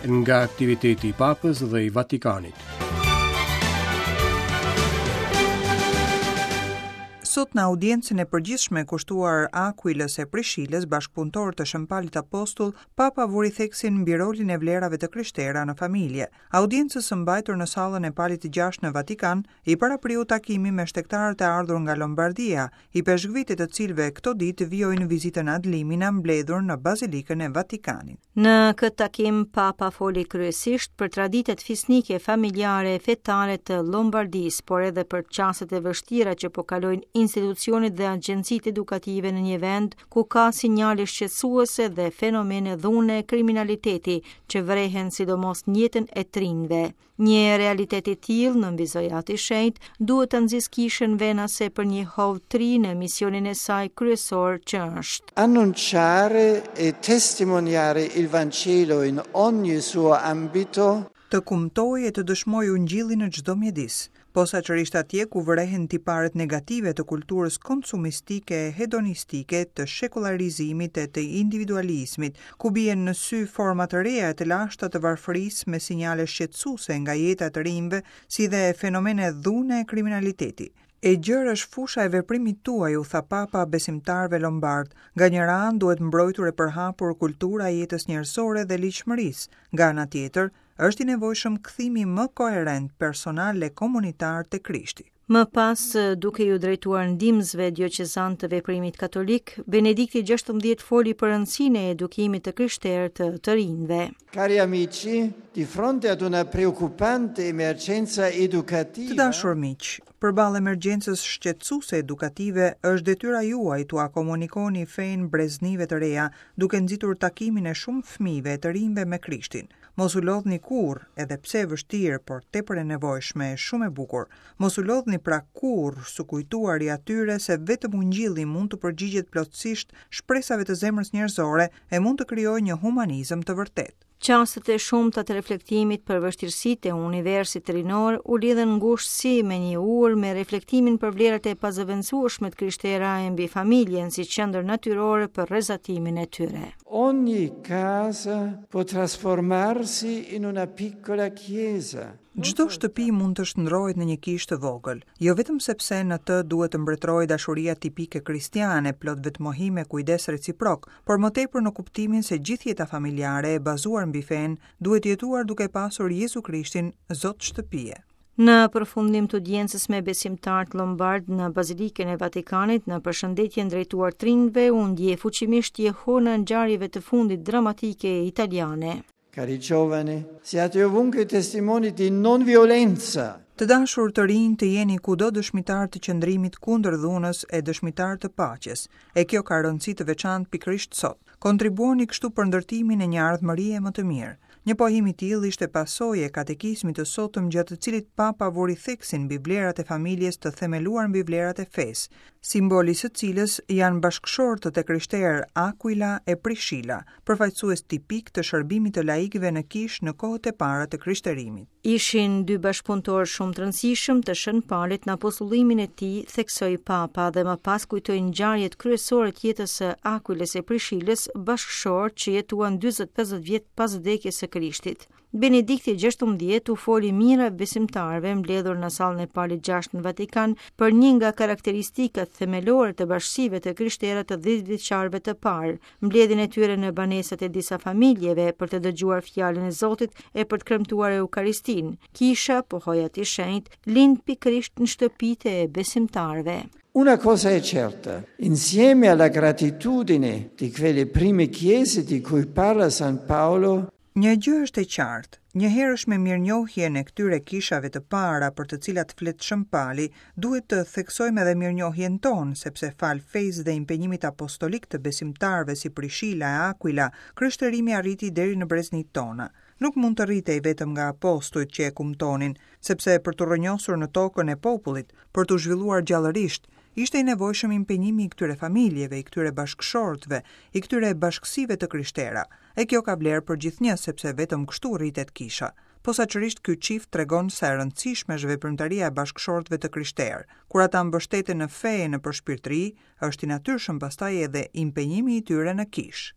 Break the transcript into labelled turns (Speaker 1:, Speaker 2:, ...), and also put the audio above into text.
Speaker 1: nga aktiviteti I Papës dhe I Vatikanit.
Speaker 2: Sot në audiencën e përgjithshme kushtuar Aquilës e Prishilës, bashkëpunëtor të Shëmpalit Apostull, Papa vuri theksin mbi rolin e vlerave të krishtera në familje. Audiencës së mbajtur në sallën e Palit të 6 në Vatikan, I parapriu takimi me shtektarët e ardhur nga Lombardia, I peshkvitit të cilëve këto ditë vijojnë vizitën Adlimin mbledhur në Bazilikën e Vatikanit.
Speaker 3: Në këtë takim, Papa foli kryesisht për traditat fisnike, familjare e fetare të Lombardisë, por edhe për çastet e vështira që po kalojnë institucionet dhe agjencitë edukative në një vend ku ka sinjale shqetësuese dhe fenomene dhune kriminaliteti që vrehen sidomos në jetën e trinjve. Një realitet I tillë në mbizojat I shenjtë duhet të nxjisë kishën venase për një hovë tri në misionin e saj kryesor që është
Speaker 4: annunciare e testimoniare il Vangelo in ogni suo ambito,
Speaker 2: të kumtojë e të dëshmojë ungjillin në çdo mjedis, posaçërisht atje ku vrehen tiparet negative të kulturës konsumistike e hedonistike, të shekularizimit e të individualizmit, ku bien në sy forma të reja të lashta të varfërisë me sinjale shqetësuese nga jeta e të rinjve, si dhe fenomene dhune e kriminaliteti. E gjërë është fusha e veprimit tuaj, u tha Papa besimtarve lombard. Nga njëra anë duhet mbrojtur e përhapur kultura e jetës njerëzore dhe ligjshmërisë. Nga ana tjetër, është I nevojshëm kthimi më koherent, personal e komunitar te Krishti.
Speaker 3: Më pas, duke ju drejtuar ndihmësve dioqezan të veprimit katolik, Benedikti XVI foli për rëndësinë e edukimit të krishterë të rinjve.
Speaker 4: Cari amici, di fronte ad una preoccupante emergenza educativa.
Speaker 2: Të dashur miq, përballë emergjencës shqetësuese edukative, është detyra juaj t'u komunikoni fenë breznive të reja, duke nxitur takimin e shumë fëmijëve të rinjve me Krishtin. Mos u lodhni kurrë, edhe pse e vështirë, por tepër e nevojshme e shumë e bukur. Mos u lodhni pra kurrë su kujtuari atyre se vetëm ungjilli mund të përgjigjet plotësisht shpresave të zemrës njerëzore e mund të krijojë një humanizëm të vërtetë.
Speaker 3: Çastet e shumta të reflektimit për vështirësitë e universit rinor u lidhen ngushtë me një urë me reflektimin për vlerat e pazëvendësueshme të krishterae mbi familjen si qendër natyrore për rrezatimin e tyre.
Speaker 4: Ogni casa può trasformarsi in una piccola chiesa.
Speaker 2: Çdo shtëpi mund të shndrohet në një kishë të vogël, jo vetëm sepse në të duhet të mbretërojë dashuria tipike kristiane, plot vetmohim e kujdes reciprok, por më tepër në kuptimin se gjithë jeta familjare e bazuar mbi fenë duhet jetuar duke pasur Jezu Krishtin Zot shtëpie.
Speaker 3: Në përfundim të audiencës me besimtarët lombard në Bazilikën e Vatikanit, në përshëndetjen drejtuar trinjve, u ndje fuqimisht jehona ngjarjeve të fundit dramatike italiane.
Speaker 4: Cari giovani, siate ovunque testimoni di non violenza.
Speaker 2: Të dashur të rinj të jeni kudo dëshmitar të qëndrimit kundër dhunës e dëshmitar të paqes. E kjo ka rëndësi të veçantë pikërisht sot. Kontribuoni kështu për ndërtimin e një ardhmërie më të mirë. Një pohim I tillë ishte pasojë e katekizmit të sotëm gjatë të cilit Papa vuri theksin mbi vlerat e familjes të themeluar mbi vlerat e fesë, simboli së cilës janë bashkëshortët e krishterë Aquila e Prishila, përfaqësues tipik të shërbimit të laikëve në kishë në kohët e para të krishterimit.
Speaker 3: Ishin dy bashkëpunëtorë shumë të rëndësishëm të Shëmpalit në apostullimin e tij, theksoi Papa dhe më pas kujtoi ngjarjet kryesore të jetës së Aquilës e Prishilës, bashkëshortë që jetuan 40-50 vjet pas vdekjes së Krishtit. Benedikti XVI u foli mira besimtarëve mbledhur në sallën e Palit 6 në Vatikan për një nga karakteristikat themelore të bashkësive të krishterë të 10 vjeçarëve të parë, mbledhjen e tyre në banesat e disa familjeve për të dëgjuar fjalën e Zotit e për të kremtuar Eukaristin. Kisha, pohojat I shenjtë, lind pikërisht në shtëpitë e besimtarëve.
Speaker 4: Una cosa è certa, insieme alla gratitudine di quelle prime chiese di cui parla San Paolo,
Speaker 2: një gjë është e qartë, njëherësh me mirënjohjen e këtyre kishave të para për të cilat flet Shëmpali, duhet të theksojmë edhe mirënjohjen tonë, sepse fal fesë dhe impenjimit apostolik të besimtarëve si Prishila e Aquila, krishtërimi arriti deri në breznitë tona. Nuk mund të rritej vetëm nga apostujt që e kumtonin, sepse për të rrënjosur në tokën e popullit, për të zhvilluar gjallërisht, ishte I nevojshëm impenjimi I këtyre familjeve, I këtyre bashkëshortëve, I këtyre bashkësive të krishtera. E kjo ka vlerë për gjithnjë sepse vetëm kështu rritet kisha. Posaçërisht ky çift tregon sa e rëndësishme është veprimtaria e bashkëshortëve të krishterë. Kur ata mbështeten në fe e në përshpirtëri, është I natyrshëm pastaj edhe impenjimi I tyre në kishë.